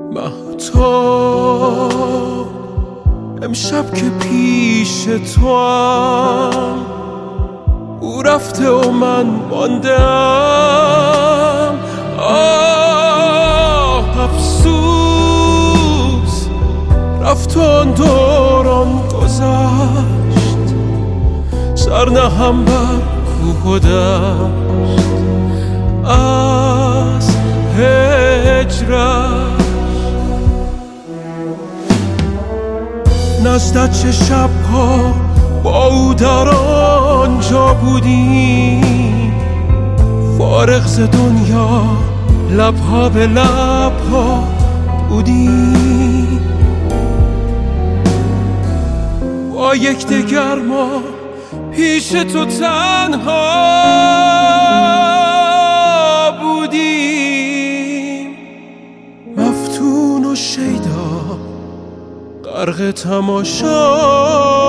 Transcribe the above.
مهتاب امشب که پیش تو هم، او رفته و من ماندم. آه افسوس رفت و آن دوران گذشت، سر نهم بر کوه و دشت از هجرت. نزدت چه شبها با او در آنجا بودیم، فارغ ز دنیا لبها به لبها بودیم. با یکدیگر ما پیش تو تنها بودیم، مفتون و شیدا غرق تماشا